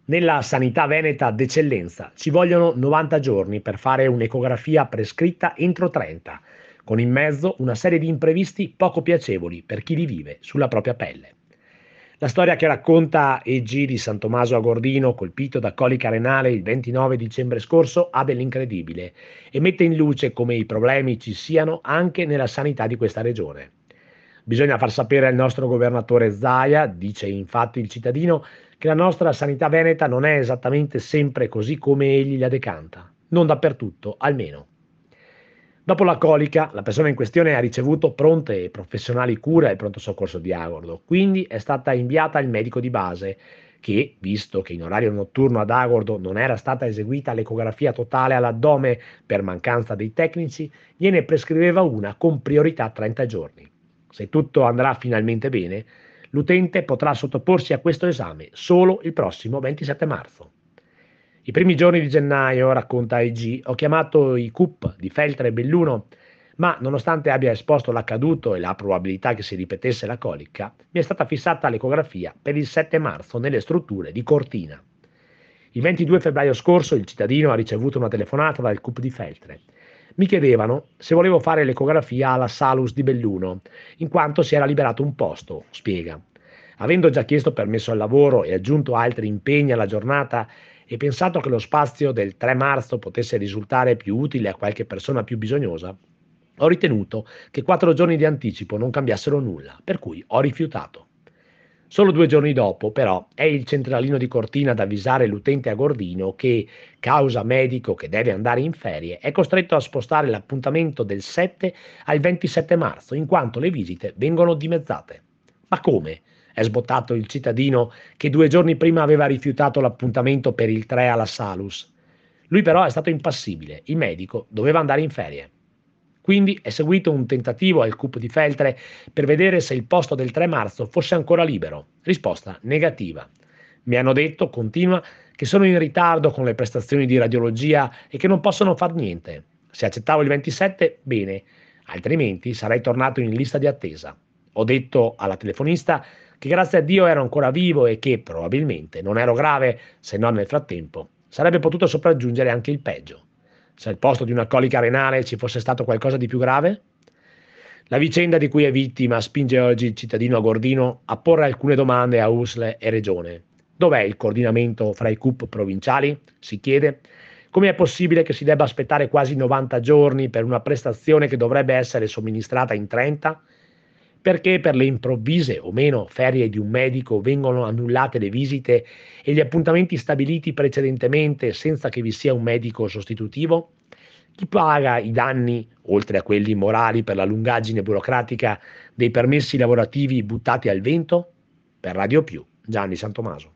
Nella sanità veneta d'eccellenza ci vogliono 90 giorni per fare un'ecografia prescritta entro 30, con in mezzo una serie di imprevisti poco piacevoli per chi li vive sulla propria pelle. La storia che racconta E.G. di San Tommaso Agordino, colpito da colica renale il 29 dicembre scorso, ha dell'incredibile e mette in luce come i problemi ci siano anche nella sanità di questa regione. Bisogna far sapere al nostro governatore Zaia, dice infatti il cittadino, che la nostra sanità veneta non è esattamente sempre così come egli la decanta, non dappertutto almeno. Dopo la colica, la persona in questione ha ricevuto pronte e professionali cure al pronto soccorso di Agordo, quindi è stata inviata al medico di base che, visto che in orario notturno ad Agordo non era stata eseguita l'ecografia totale all'addome per mancanza dei tecnici, gliene prescriveva una con priorità 30 giorni. Se tutto andrà finalmente bene, l'utente potrà sottoporsi a questo esame solo il prossimo 27 marzo. I primi giorni di gennaio, racconta IG, ho chiamato i CUP di Feltre e Belluno, ma nonostante abbia esposto l'accaduto e la probabilità che si ripetesse la colica, mi è stata fissata l'ecografia per il 7 marzo nelle strutture di Cortina. Il 22 febbraio scorso il cittadino ha ricevuto una telefonata dal CUP di Feltre. Mi chiedevano se volevo fare l'ecografia alla Salus di Belluno, in quanto si era liberato un posto, spiega. Avendo già chiesto permesso al lavoro e aggiunto altri impegni alla giornata e pensato che lo spazio del 3 marzo potesse risultare più utile a qualche persona più bisognosa, ho ritenuto che 4 giorni di anticipo non cambiassero nulla, per cui ho rifiutato. Solo 2 giorni dopo, però, è il centralino di Cortina ad avvisare l'utente a Gordino che, causa medico che deve andare in ferie, è costretto a spostare l'appuntamento del 7 al 27 marzo, in quanto le visite vengono dimezzate. Ma come? È sbottato il cittadino che 2 giorni prima aveva rifiutato l'appuntamento per il 3 alla Salus. Lui però è stato impassibile, il medico doveva andare in ferie. Quindi è seguito un tentativo al CUP di Feltre per vedere se il posto del 3 marzo fosse ancora libero. Risposta negativa. Mi hanno detto, continua, che sono in ritardo con le prestazioni di radiologia e che non possono far niente. Se accettavo il 27, bene, altrimenti sarei tornato in lista di attesa. Ho detto alla telefonista che grazie a Dio ero ancora vivo e che probabilmente non ero grave, se non nel frattempo sarebbe potuto sopraggiungere anche il peggio. Se al posto di una colica renale ci fosse stato qualcosa di più grave? La vicenda di cui è vittima spinge oggi il cittadino agordino a porre alcune domande a USL e Regione. Dov'è il coordinamento fra i CUP provinciali? Si chiede. Come è possibile che si debba aspettare quasi 90 giorni per una prestazione che dovrebbe essere somministrata in 30? Perché per le improvvise o meno ferie di un medico vengono annullate le visite e gli appuntamenti stabiliti precedentemente senza che vi sia un medico sostitutivo? Chi paga i danni, oltre a quelli morali per la lungaggine burocratica dei permessi lavorativi buttati al vento? Per Radio Più, Gianni Santomaso.